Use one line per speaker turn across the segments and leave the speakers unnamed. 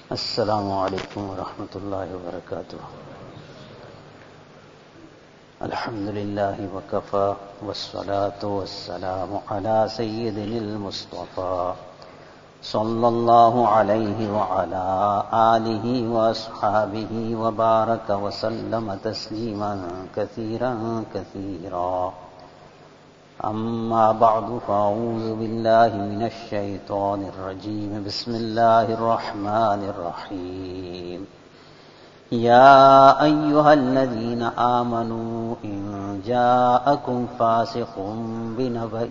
السلام عليكم ورحمة الله وبركاته. الحمد لله وكفى والصلاة والسلام على سيدنا المصطفى صلى الله عليه وعلى آله وأصحابه وبارك وسلم تسليما كثيرا كثيرا. أما بعد فأعوذ بالله من الشيطان الرجيم. بسم الله الرحمن الرحيم. يا أيها الذين آمنوا إن جاءكم فاسق بنبأ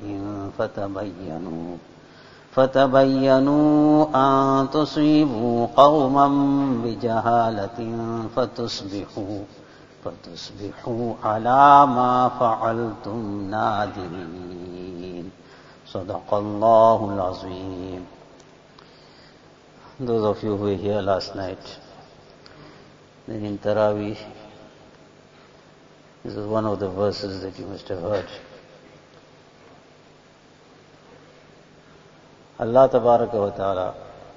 فتبينوا أن تصيبوا قوما بجهالة فتصبحوا على ما فعلتم نادمين. صدق الله العظيم. Those of you who were here last night, then in Taraweeh, this is one of the verses that you must have heard. Allah Tabaraka wa Ta'ala,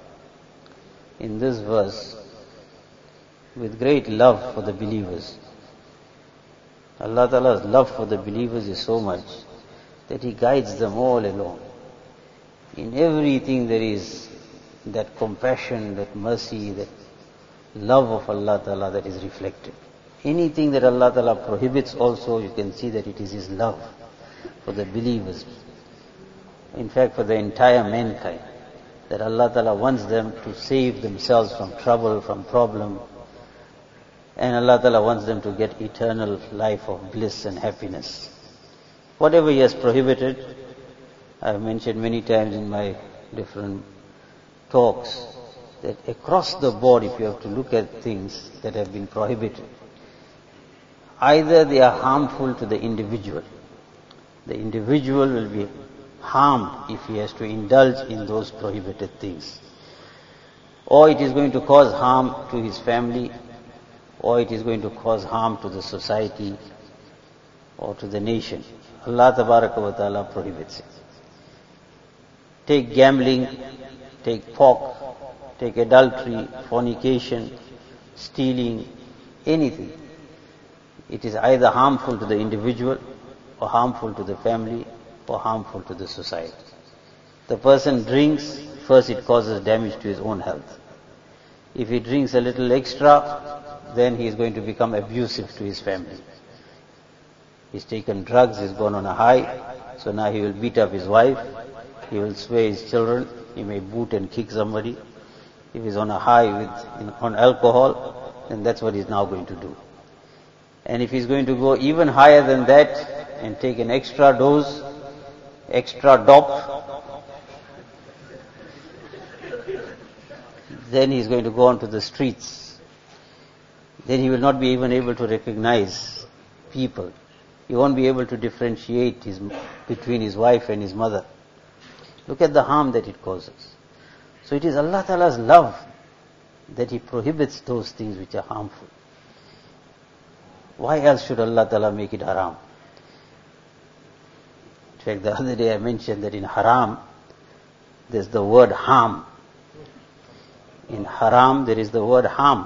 in this verse, with great love for the believers, Allah Ta'ala's love for the believers is so much that He guides them all along. In everything there is that compassion, that mercy, that love of Allah Ta'ala that is reflected. Anything that Allah Ta'ala prohibits also, you can see that it is His love for the believers. In fact, for the entire mankind, that Allah Ta'ala wants them to save themselves from trouble, from problem, and Allah Ta'ala wants them to get eternal life of bliss and happiness. Whatever He has prohibited, I have mentioned many times in my different talks, that across the board, if you have to look at things that have been prohibited, either they are harmful to the individual. The individual will be harmed if he has to indulge in those prohibited things. Or it is going to cause harm to his family, or it is going to cause harm to the society or to the nation. Allah Tabaraka wa Ta'ala prohibits it. Take gambling, take pork, take adultery, fornication, stealing, anything. It is either harmful to the individual, or harmful to the family, or harmful to the society. The person drinks, first it causes damage to his own health. If he drinks a little extra, then he is going to become abusive to his family. He's taken drugs, he's gone on a high, so now he will beat up his wife, he will sway his children, he may boot and kick somebody. If he's on a high on alcohol, then that's what he's now going to do. And if he's going to go even higher than that and take an extra dose, extra dop, then he's going to go onto the streets. Then he will not be even able to recognize people. He won't be able to differentiate between his wife and his mother. Look at the harm that it causes. So it is Allah Ta'ala's love that He prohibits those things which are harmful. Why else should Allah Ta'ala make it haram? In fact, the other day I mentioned that in haram, there's the word harm. In haram, there is the word harm.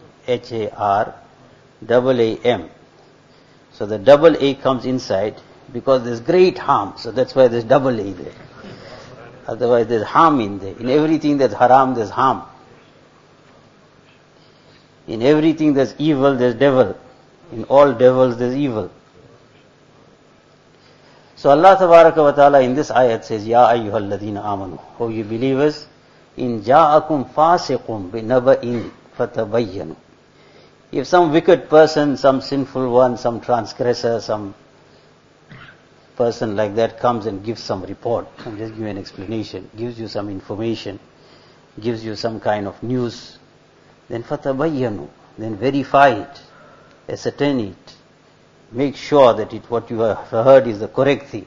H-A-R-A-A-M. So the double A comes inside because there's great harm. So that's why there's double A there. Otherwise there's harm in there. In everything that's haram, there's harm. In everything that's evil, there's devil. In all devils, there's evil. So Allah Tabaraka wa Ta'ala in this ayat says, Ya ayyuhal ladhina amanu. O you believers, in ja'akum fasiqum binaba'in fatabayyanu. If some wicked person, some sinful one, some transgressor, some person like that comes and gives some report, and just give you an explanation, gives you some information, gives you some kind of news, then fatabayyanu, then verify it, ascertain it, make sure that what you have heard is the correct thing.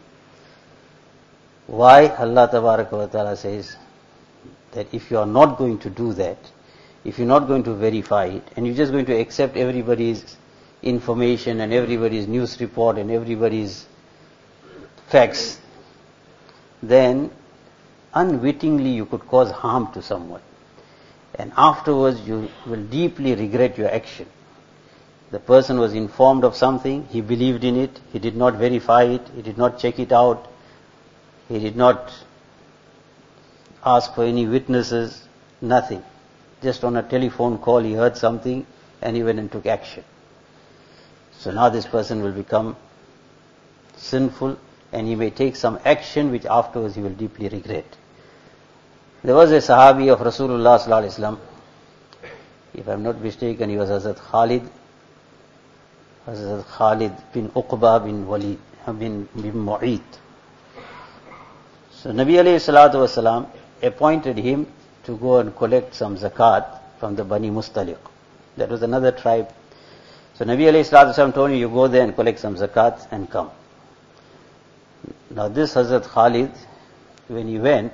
Why? Allah Tabaraka wa Ta'ala says that if you are not going to do that, if you're not going to verify it, and you're just going to accept everybody's information and everybody's news report and everybody's facts, then unwittingly you could cause harm to someone. and afterwards you will deeply regret your action. The person was informed of something, he believed in it, he did not verify it, he did not check it out, he did not ask for any witnesses, nothing. Just on a telephone call he heard something and he went and took action. So now this person will become sinful and he may take some action which afterwards he will deeply regret. There was a Sahabi of Rasulullah sallallahu alaihi wasallam, if I am not mistaken, he was Hazrat Khalid bin Uqba bin Walid bin Mu'id. So Nabi alayhi salatu wasalam appointed him to go and collect some zakat from the Bani Mustaliq. That was another tribe. So Nabi alayhi salatu wasalam told him, you go there and collect some zakat and come. Now this Hazrat Khalid, when he went,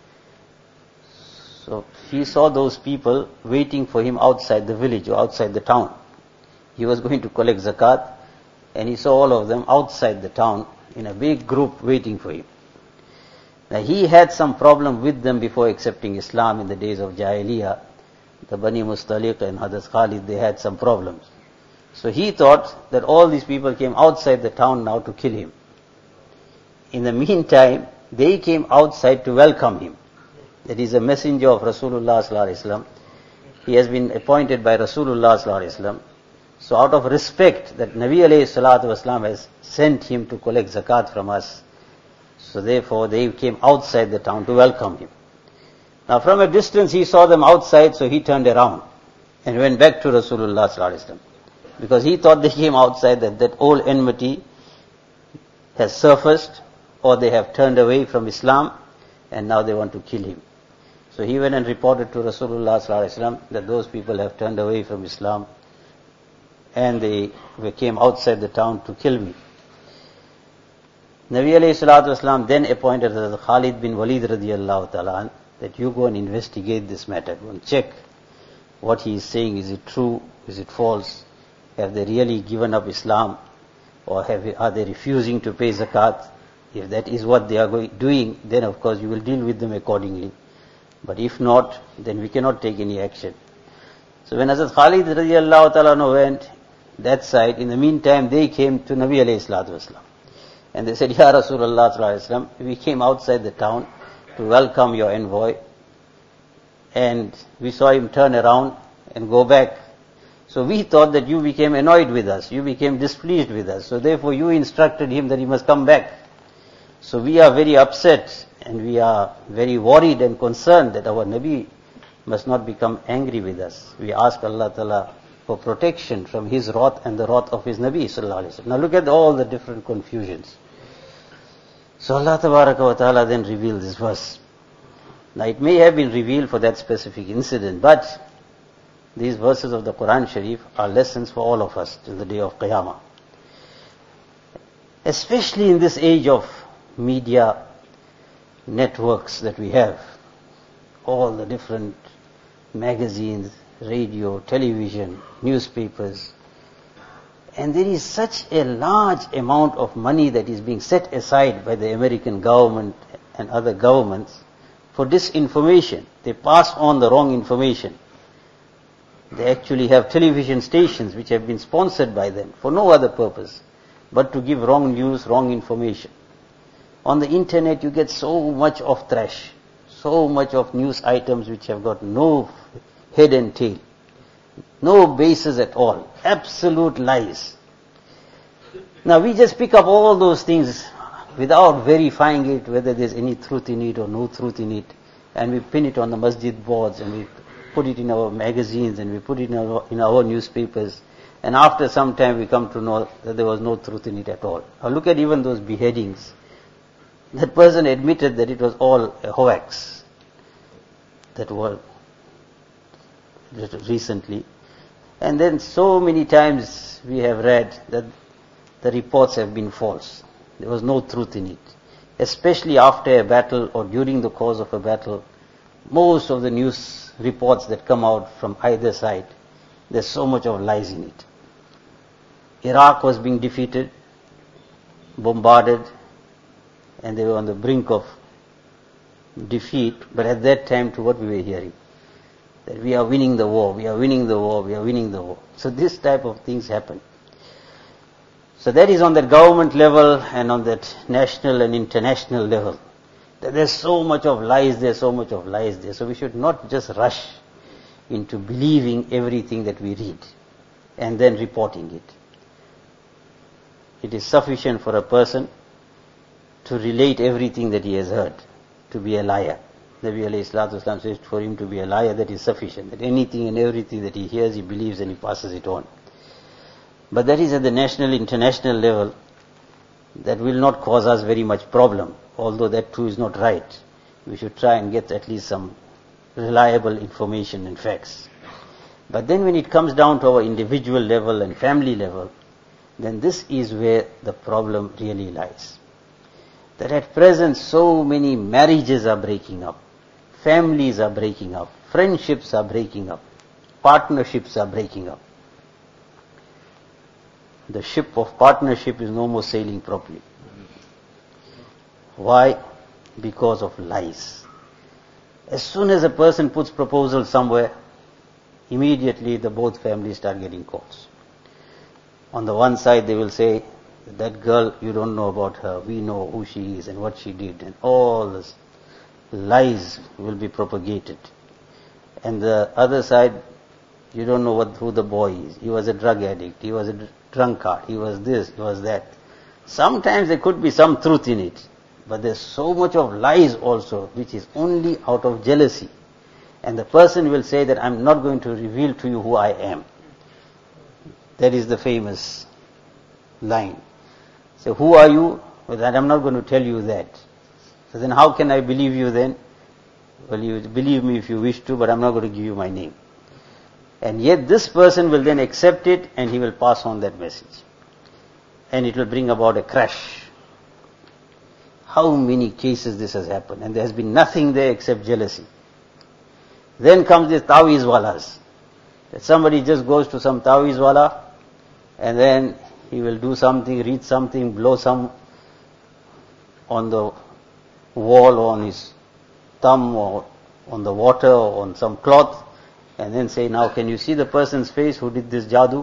so he saw those people waiting for him outside the village or outside the town. He was going to collect zakat and he saw all of them outside the town in a big group waiting for him. Now he had some problem with them before accepting Islam in the days of Jahiliyyah. The Bani Mustaliq and Hazrat Khalid, they had some problems. So he thought that all these people came outside the town now to kill him. In the meantime, they came outside to welcome him. That is a messenger of Rasulullah sallallahu alaihi wasallam. He has been appointed by Rasulullah sallallahu alaihi wasallam. So out of respect that Nabi alayhi salatu wasallam has sent him to collect zakat from us, so therefore they came outside the town to welcome him. Now from a distance he saw them outside, so he turned around and went back to Rasulullah sallallahu alaihi wasallam. Because he thought they came outside, that old enmity has surfaced, or they have turned away from Islam and now they want to kill him. So he went and reported to Rasulullah sallallahu alaihi wasallam that those people have turned away from Islam and they came outside the town to kill me. Nabi alayhi salatu wasalam then appointed Khalid bin Walid radiyallahu ta'ala that you go and investigate this matter, go and check what he is saying. Is it true? Is it false? Have they really given up Islam? Or are they refusing to pay zakat? If that is what they are doing, then of course you will deal with them accordingly. But if not, then we cannot take any action. So when Hazrat Khalid radiyallahu ta'ala went that side, in the meantime they came to Nabi alayhi salatu wasalam. And they said, Ya Rasulullah sallallahu alayhi wasallam, we came outside the town to welcome your envoy. And we saw him turn around and go back. So we thought that you became annoyed with us, you became displeased with us. So therefore you instructed him that he must come back. So we are very upset and we are very worried and concerned that our Nabi must not become angry with us. We ask Allah Ta'ala for protection from his wrath and the wrath of his Nabi sallallahu alaihi wasallam. Now look at all the different confusions. So Allah Tabaraka wa Ta'ala then revealed this verse. Now it may have been revealed for that specific incident, but these verses of the Quran Sharif are lessons for all of us till the day of Qiyamah. Especially in this age of media networks that we have, all the different magazines, radio, television, newspapers, and there is such a large amount of money that is being set aside by the American government and other governments for disinformation. They pass on the wrong information. They actually have television stations which have been sponsored by them for no other purpose but to give wrong news, wrong information. On the internet you get so much of trash, so much of news items which have got no head and tail, no basis at all, absolute lies. Now we just pick up all those things without verifying it, whether there's any truth in it or no truth in it, and we pin it on the masjid boards and we put it in our magazines and we put it in our newspapers, and after some time we come to know that there was no truth in it at all. Now look at even those beheadings. That person admitted that it was all a hoax that was recently. And then so many times we have read that the reports have been false. There was no truth in it. Especially after a battle or during the course of a battle, most of the news reports that come out from either side, there's so much of lies in it. Iraq was being defeated, bombarded, and they were on the brink of defeat, but at that time to what we were hearing, that we are winning the war, we are winning the war, we are winning the war. So this type of things happen. So that is on that government level and on that national and international level. There's so much of lies there, so much of lies there. So we should not just rush into believing everything that we read and then reporting it. It is sufficient for a person to relate everything that he has heard to be a liar. Nabi alayhi salatu wasalam says for him to be a liar, that is sufficient. That anything and everything that he hears, he believes and he passes it on. But that is at the national, international level. That will not cause us very much problem, although that too is not right. We should try and get at least some reliable information and facts. But then when it comes down to our individual level and family level, then this is where the problem really lies. That at present so many marriages are breaking up, families are breaking up, friendships are breaking up, partnerships are breaking up. The ship of partnership is no more sailing properly. Why? Because of lies. As soon as a person puts proposal somewhere, immediately the both families start getting calls. On the one side they will say, that girl, you don't know about her, we know who she is and what she did, and all this lies will be propagated. And the other side, you don't know who the boy is. He was a drug addict, he was a drunkard, he was this, he was that. Sometimes there could be some truth in it, but there's so much of lies also, which is only out of jealousy. And the person will say that I'm not going to reveal to you who I am. That is the famous line. So who are you? Well, that I'm not going to tell you that. So then how can I believe you then? Well, you believe me if you wish to, but I'm not going to give you my name. And yet this person will then accept it and he will pass on that message. And it will bring about a crash. How many cases this has happened? And there has been nothing there except jealousy. Then comes the tawiz walas. That somebody just goes to some tawiz wala and then he will do something, read something, blow some on the wall or on his thumb or on the water or on some cloth and then say, now can you see the person's face who did this jadoo?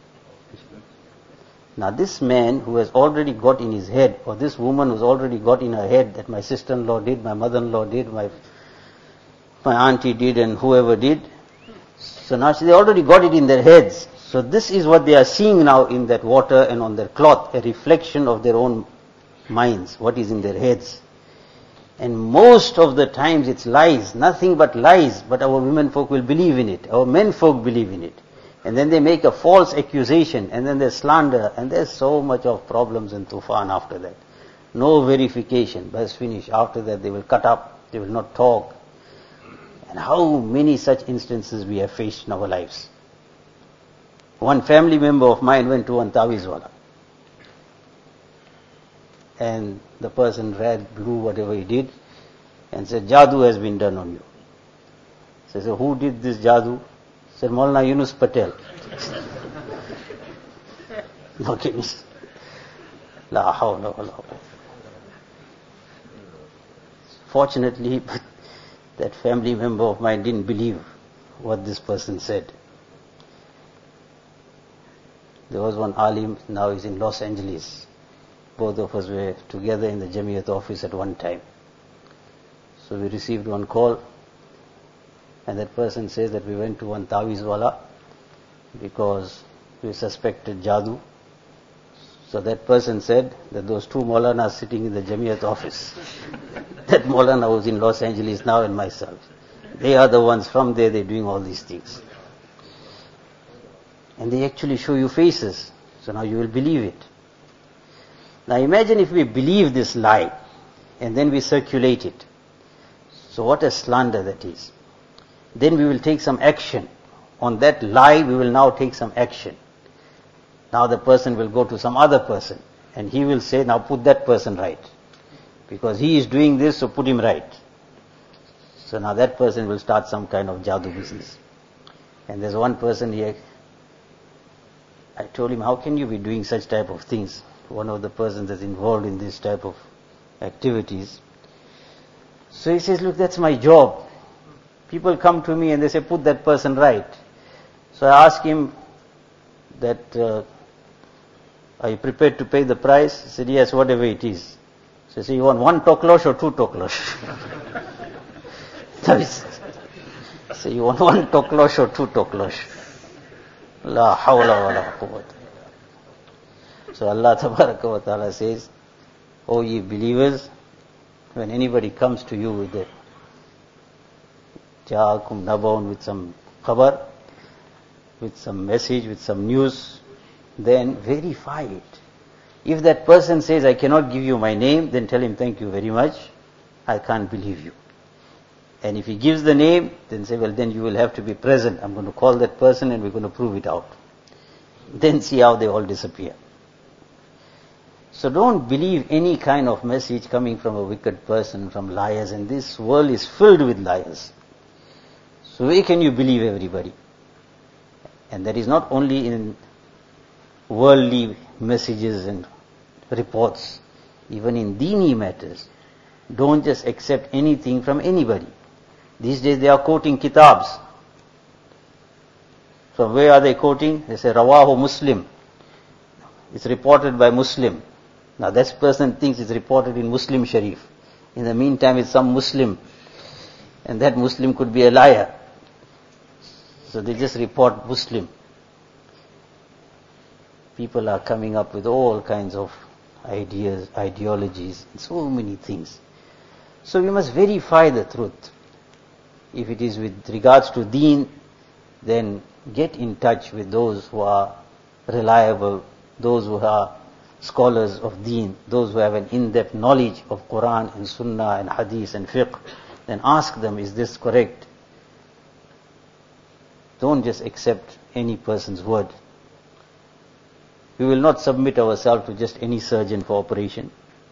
Now this man who has already got in his head, or this woman who's already got in her head that my sister-in-law did, my mother-in-law did, my auntie did and whoever did. So now they already got it in their heads. So this is what they are seeing now in that water and on their cloth, a reflection of their own minds, what is in their heads. And most of the times it's lies, nothing but lies, but our women folk will believe in it, our men folk believe in it. And then they make a false accusation, and then there's slander, and there's so much of problems in Tufan after that. No verification, bas finish. After that they will cut up, they will not talk. And how many such instances we have faced in our lives. One family member of mine went to one tawizwala. And the person read, blew whatever he did, and said, Jadoo has been done on you. So who did this Jadoo? Said, Maulana Yunus Patel. Okay, miss. La hawla wa la quwwata. Fortunately, but that family member of mine didn't believe what this person said. There was one alim, now he's in Los Angeles. Both of us were together in the Jamiyat office at one time. So we received one call, and that person says that we went to one tawizwala because we suspected jadoo. So that person said that those two Maulanas sitting in the Jamiyat office, that Maulana was in Los Angeles now and myself, they are the ones from there, they're doing all these things. And they actually show you faces, so now you will believe it. Now imagine if we believe this lie and then we circulate it. So what a slander that is. Then we will take some action. On that lie we will now take some action. Now the person will go to some other person and he will say, now put that person right. Because he is doing this, so put him right. So now that person will start some kind of jadoo business. And there's one person here, I told him, how can you be doing such type of things? One of the persons that's involved in this type of activities. So he says, look, that's my job. People come to me and they say, put that person right. So I ask him that, are you prepared to pay the price? He said, yes, whatever it is. So I say, you want 1 toklosh or 2 toklosh? So you want 1 toklosh or 2 toklosh? La hawla wa la quwwata. So Allah tabaraka wa ta'ala says, O ye believers, when anybody comes to you with a ja'akum nabaun, with some khabar, with some message, with some news, then verify it. If that person says, I cannot give you my name, then tell him, thank you very much, I can't believe you. And if he gives the name, then say, well, then you will have to be present. I'm going to call that person and we're going to prove it out. Then see how they all disappear. So don't believe any kind of message coming from a wicked person, from liars, and this world is filled with liars. So where can you believe everybody? And that is not only in worldly messages and reports, even in deeni matters. Don't just accept anything from anybody. These days they are quoting kitabs. From where are they quoting? They say, Rawahu Muslim. It's reported by Muslim. Now that person thinks it's reported in Muslim Sharif. In the meantime it's some Muslim. And that Muslim could be a liar. So they just report Muslim. People are coming up with all kinds of ideas, ideologies, and so many things. So we must verify the truth. If it is with regards to deen, then get in touch with those who are reliable, those who are scholars of deen, those who have an in-depth knowledge of Quran and Sunnah and Hadith and Fiqh. Then ask them, is this correct? Don't just accept any person's word. We will not submit ourselves to just any surgeon for operation.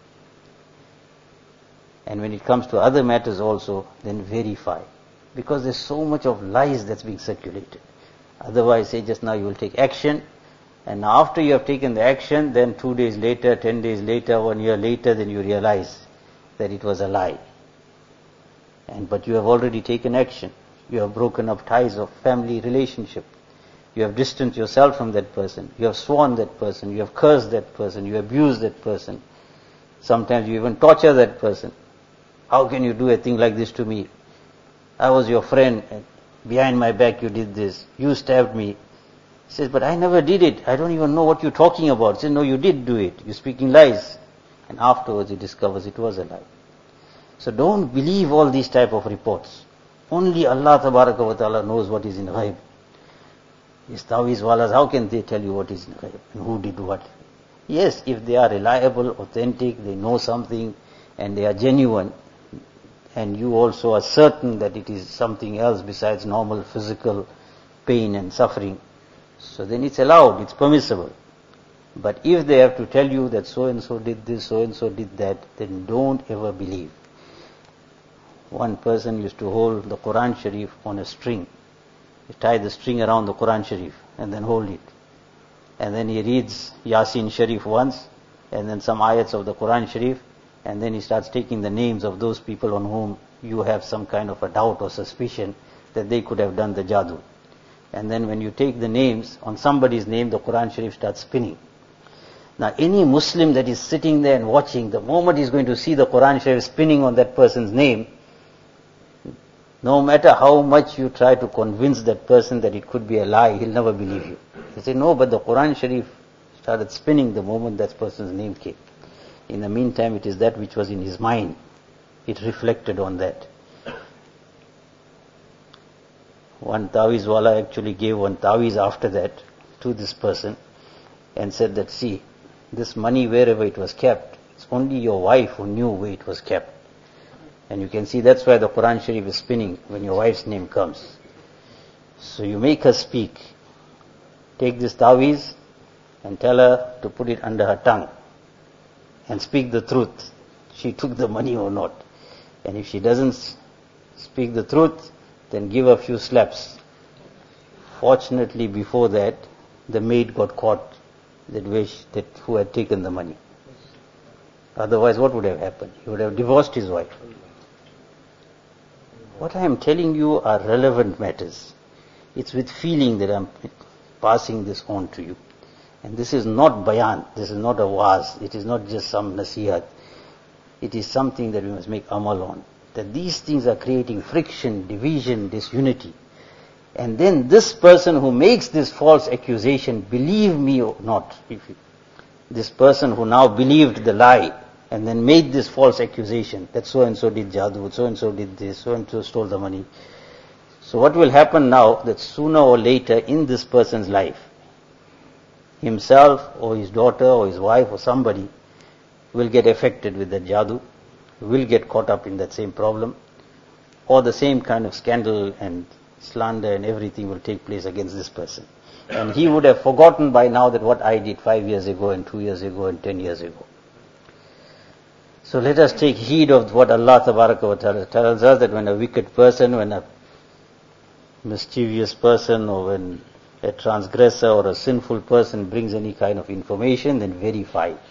And when it comes to other matters also, then verify. Because there's so much of lies that's being circulated. Otherwise, say just now you will take action, and after you have taken the action, then 2 days later, 10 days later, 1 year later, then you realize that it was a lie. But you have already taken action. You have broken up ties of family relationship. You have distanced yourself from that person. You have sworn that person. You have cursed that person. You abused that person. Sometimes you even torture that person. How can you do a thing like this to me? I was your friend. Behind my back you did this. You stabbed me. He says, but I never did it. I don't even know what you're talking about. He says, no, you did do it. You're speaking lies. And afterwards he discovers it was a lie. So don't believe all these type of reports. Only Allah Tabaraka wa Ta'ala knows what is in ghaib. These Tawiz walas, how can they tell you what is in ghaib and who did what? Yes, if they are reliable, authentic, they know something and they are genuine, and you also are certain that it is something else besides normal physical pain and suffering, so then it's allowed, it's permissible. But if they have to tell you that so and so did this, so and so did that, then don't ever believe. One person used to hold the Quran Sharif on a string. He tied the string around the Quran Sharif and then hold it. And then he reads Yasin Sharif once, and then some ayats of the Quran Sharif, and then he starts taking the names of those people on whom you have some kind of a doubt or suspicion that they could have done the jadoo. And then when you take the names, on somebody's name, the Quran Sharif starts spinning. Now any Muslim that is sitting there and watching, the moment he's going to see the Quran Sharif spinning on that person's name, no matter how much you try to convince that person that it could be a lie, he'll never believe you. He'll say, no, but the Quran Sharif started spinning the moment that person's name came. In the meantime, it is that which was in his mind. It reflected on that. One Tawiz wala actually gave one Tawiz after that to this person and said that, see, this money wherever it was kept, it's only your wife who knew where it was kept. And you can see that's why the Quran Sharif is spinning when your wife's name comes. So you make her speak. Take this Tawiz and tell her to put it under her tongue and speak the truth. She took the money or not. And if she doesn't speak the truth, then give a few slaps. Fortunately, before that, the maid got caught that who had taken the money. Otherwise, what would have happened? He would have divorced his wife. What I am telling you are relevant matters. It's with feeling that I'm passing this on to you. And this is not bayan, this is not a waz, it is not just some nasihat. It is something that we must make amal on. That these things are creating friction, division, disunity. And then this person who makes this false accusation, believe me or not, this person who now believed the lie and then made this false accusation that so and so did jadoo, so and so did this, so and so stole the money. So what will happen now, that sooner or later in this person's life, himself or his daughter or his wife or somebody will get affected with that jadoo, will get caught up in that same problem, or the same kind of scandal and slander and everything will take place against this person. And he would have forgotten by now that what I did 5 years ago and 2 years ago and 10 years ago. So let us take heed of what Allah Tabaraka wa Ta'ala tells us, that when a wicked person, when a mischievous person, or when a transgressor or a sinful person brings any kind of information, then verify it.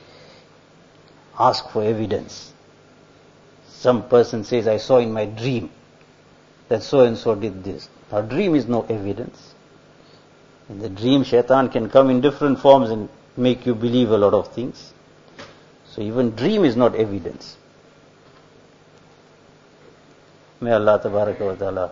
Ask for evidence. Some person says, I saw in my dream that so and so did this. Now dream is no evidence. In the dream, shaitan can come in different forms and make you believe a lot of things. So even dream is not evidence. May Allah Tabaraka wa Ta'ala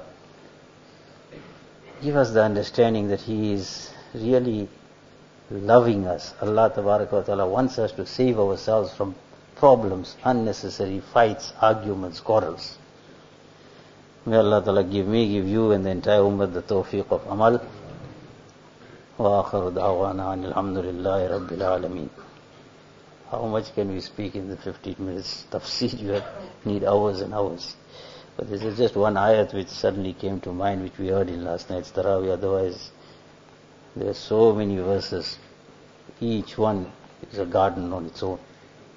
give us the understanding that He is really loving us. Allah Tabaraka wa Ta'ala wants us to save ourselves from problems, unnecessary fights, arguments, quarrels. May Allah Ta'ala give me, give you and the entire ummah the tawfiq of amal. Wa akhiru da'wana alhamdulillahi rabbil alameen. How much can we speak in the 15 minutes tafsir? You need hours and hours. But this is just one ayat which suddenly came to mind, which we heard in last night's Tarawih. Otherwise, there are so many verses. Each one is a garden on its own.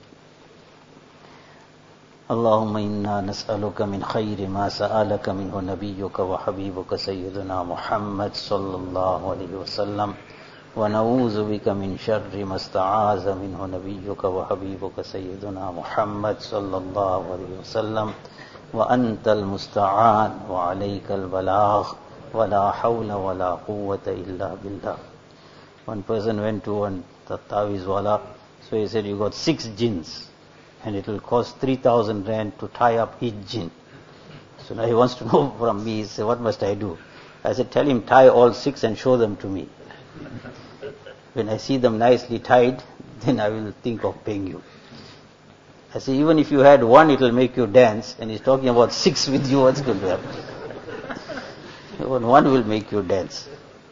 اللهم إنا نسألك من خير ما سألك منه نبيك وحبيبك سيدنا محمد صلى الله عليه وسلم ونعوذ بك من شر ما استعاذ منه نبيك وحبيبك سيدنا محمد صلى الله عليه وسلم وأنت المستعان وعليك البلاغ ولا حول ولا قوة إلا بالله. One person went to one Tawiz wala, so he said, you got 6 jinns and it will cost 3,000 rand to tie up each jinn. So now he wants to know from me, he said, what must I do? I said, tell him tie all 6 and show them to me. When I see them nicely tied, then I will think of paying you. I say, even if you had 1, it will make you dance, and he's talking about 6 with you, what's going to happen? Even 1 will make you dance.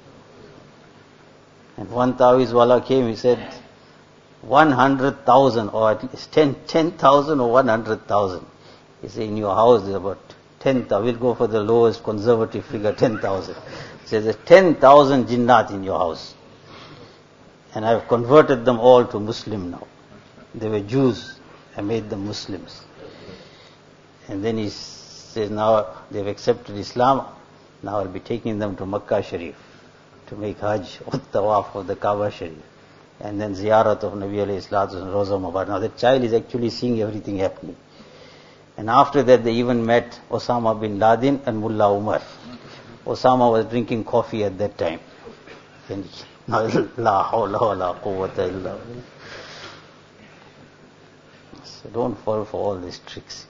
And one Tawiz wala came, he said, 100,000 or at least 10,000 or 100,000. He said, in your house there's about 10,000. We'll go for the lowest conservative figure, 10,000. He says, there's 10,000 jinnat in your house. And I've converted them all to Muslim now. They were Jews. I made them Muslims. And then he says, now they've accepted Islam. Now I'll be taking them to Makkah Sharif to make Hajj or Tawaf of the Kaaba Sharif. And then ziyarat of Nabi alayhi salatu and Roza Mubarak. Now the child is actually seeing everything happening. And after that they even met Osama bin Laden and Mullah Umar. Osama was drinking coffee at that time. And la hawla wa la quwwata illa billah. So don't fall for all these tricks.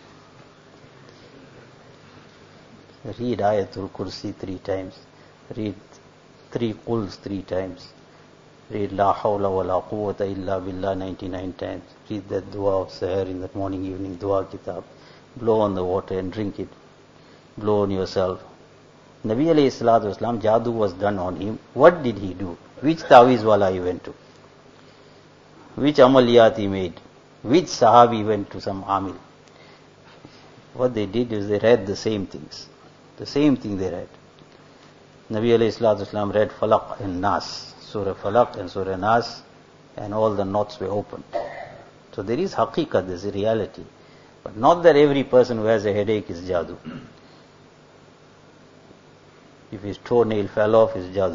Read Ayatul Kursi 3 times. Read 3 Quls 3 times. Read La Hawla wa la Quwwata illa billah 99 times. Read that dua of Sahar in that morning, evening dua kitab. Blow on the water and drink it. Blow on yourself. Nabi alayhi salatu wasalam, jadoo was done on him. What did he do? Which Tawiz wala he went to? Which amaliyat he made? Which sahabi went to some amil? What they did is they read the same things. The same thing they read. Nabi alayhi salatu wasalam read Falaq and Nas. Surah Falaq and Surah Nas, and all the knots were open. So there is haqiqat, there is a reality. But not that every person who has a headache is jadoo. If his toenail fell off, it's jadoo.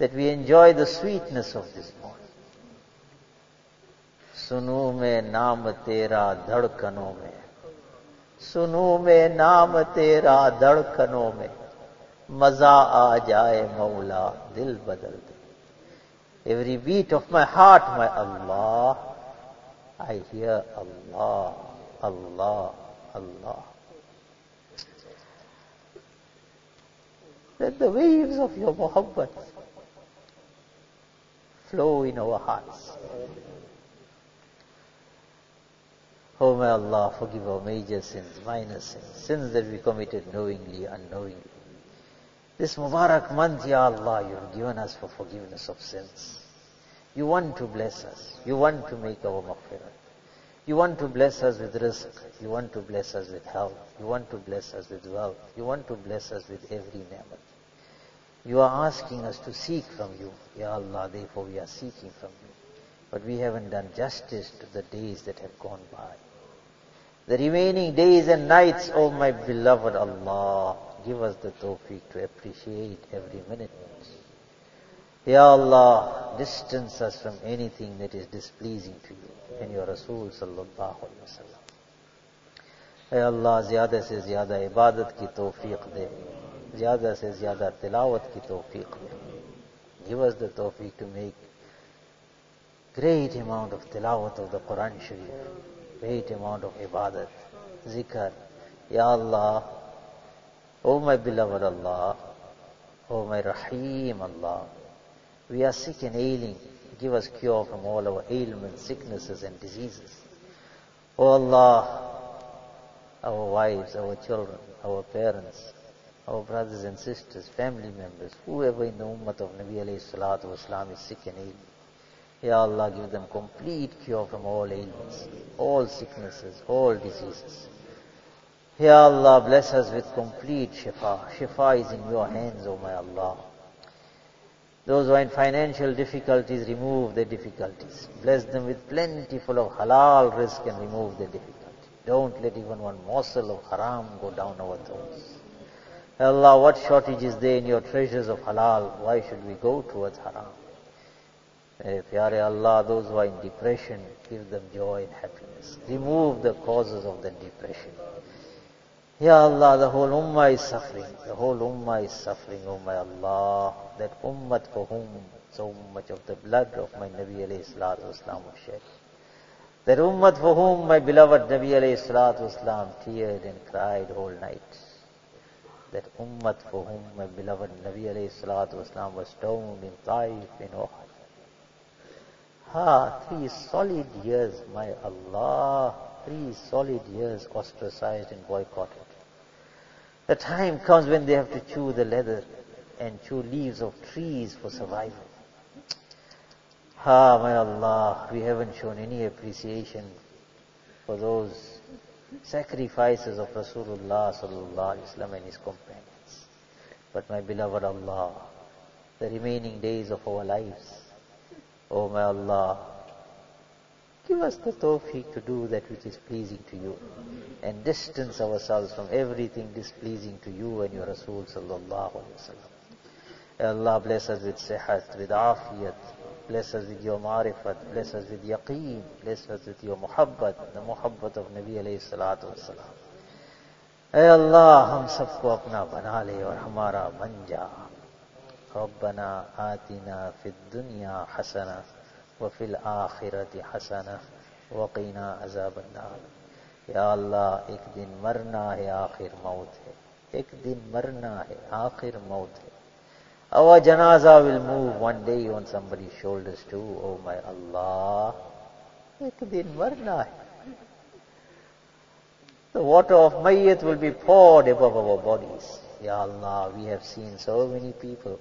that we enjoy the sweetness of this morning. Sunu mein naam tera dhadkanon mein. Sunu mein naam tera dhadkanon mein. Maza aa jaye Maula, dil badal de. Every beat of my heart, my Allah, I hear Allah, Allah, Allah. Let the waves of your muhabbat flow in our hearts. Oh my Allah, forgive our major sins, minor sins, sins that we committed knowingly, unknowingly. This Mubarak month, Ya Allah, you have given us for forgiveness of sins. You want to bless us. You want to make our maghfirah. You want to bless us with rizq. You want to bless us with health. You want to bless us with wealth. You want to bless us with every ni'mat. You are asking us to seek from you. Ya Allah, therefore we are seeking from you. But we haven't done justice to the days that have gone by. The remaining days and nights, oh my beloved Allah, give us the tawfiq to appreciate every minute. Ya Allah, distance us from anything that is displeasing to you and your Rasul sallallahu alaihi wasallam. Ya Allah, zyada se zyada ibadat ki tawfiq de. Zyada se zyada tilawat ki tawfiq de. Give us the tawfiq to make great amount of tilawat of the Quran Sharif, great amount of ibadat, zikr. Ya Allah, oh my beloved Allah, oh my Rahim Allah, we are sick and ailing. Give us cure from all our ailments, sicknesses and diseases. Oh Allah, our wives, our children, our parents, our brothers and sisters, family members, whoever in the ummah of Nabi alayhi salatu wasalam is sick and ailing. Ya Allah, give them complete cure from all ailments, all sicknesses, all diseases. Ya Allah, bless us with complete shifa. Shifa is in your hands, O my Allah. Those who are in financial difficulties, remove their difficulties. Bless them with plentiful of halal rizq and remove their difficulty. Don't let even one morsel of haram go down our throats. Allah, what shortage is there in your treasures of halal? Why should we go towards haram? Pyare Allah, those who are in depression, give them joy and happiness. Remove the causes of the depression. Ya Allah, the whole ummah is suffering. The whole ummah is suffering, oh my Allah. That ummah for whom so much of the blood of my Nabi alayhi salatu wasalam was shed. That ummah for whom my beloved Nabi alayhi salatu wasalam teared and cried whole night. That ummah for whom my beloved Nabi alayhi salatu wasalam was stoned in Taif, in Uhud. 3 solid years, my Allah. 3 solid years ostracized and boycotted. The time comes when they have to chew the leather and chew leaves of trees for survival. My Allah, we haven't shown any appreciation for those sacrifices of Rasulullah sallallahu alaihi wasallam and his companions. But my beloved Allah, the remaining days of our lives, oh my Allah, give us the tawfiq to do that which is pleasing to you and distance ourselves from everything displeasing to you and your Rasul sallallahu alaihi wasallam. Allah, bless us with sihat, with afiyat, bless us with your ma'rifat, bless us with yaqeen, bless us with your muhabbat, the muhabbat of Nabi alayhi salatu wasalam. Allah, hum sabko apna bana le aur hamara ban ja. Rabbana atina fid dunya hasana وفي الآخرة حسنة وقنا عذاب النار. या अल्लाह, एक दिन मरना है, आखिर मौत है. एक दिन मरना है, आखिर मौत है. Our janaza will move one day on somebody's shoulders too, oh my Allah. एक दिन मरना है. The water of mayyat will be poured above our bodies. Ya Allah, we have seen so many people.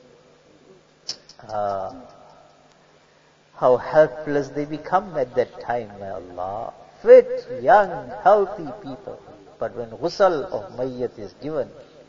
How helpless they become at that time, my Allah. Fit, young, healthy people. But when ghusl of mayyat is given,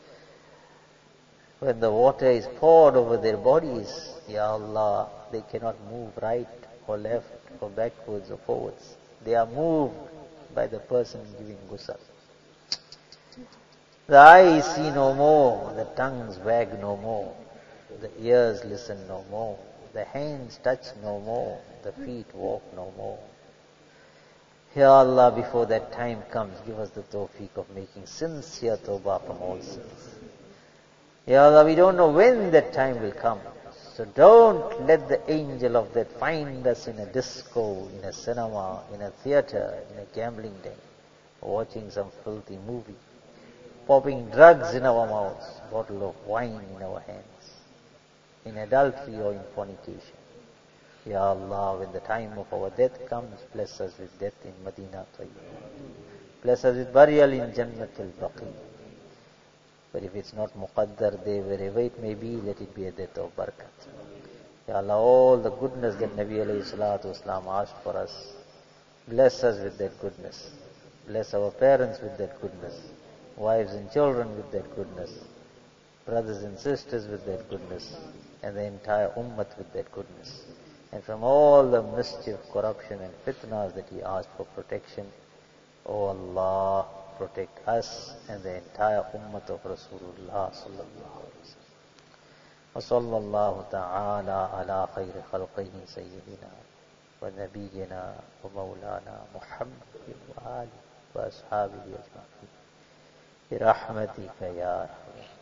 when the water is poured over their bodies, Ya Allah, they cannot move right or left or backwards or forwards. They are moved by the person giving ghusl. The eyes see no more, the tongues wag no more. The ears listen no more. The hands touch no more. The feet walk no more. Ya Allah, before that time comes, give us the tawfiq of making sincere tawbah from all sins. Ya Allah, we don't know when that time will come. So don't let the angel of that find us in a disco, in a cinema, in a theater, in a gambling den, watching some filthy movie, popping drugs in our mouths, bottle of wine in our hands, in adultery or in fornication. Ya Allah, when the time of our death comes, bless us with death in Madinah Tayyibah. Bless us with burial in Jannatul Baqi. But if it's not muqaddar there, wherever it may be, let it be a death of barakat. Ya Allah, all the goodness that Nabi alayhi salatu wasalam asked for us, bless us with that goodness. Bless our parents with that goodness. Wives and children with that goodness. Brothers and sisters with that goodness. And the entire ummah with that goodness. And from all the mischief, corruption and fitnas that he asked for protection, O Allah, protect us and the entire ummah of Rasulullah sallallahu alaihi wasallam. وصلى الله تعالى على خير خلقه سيدنا ونبينا ومولانا محمد وآله وأصحابه أجمعين برحمتك يا أرحم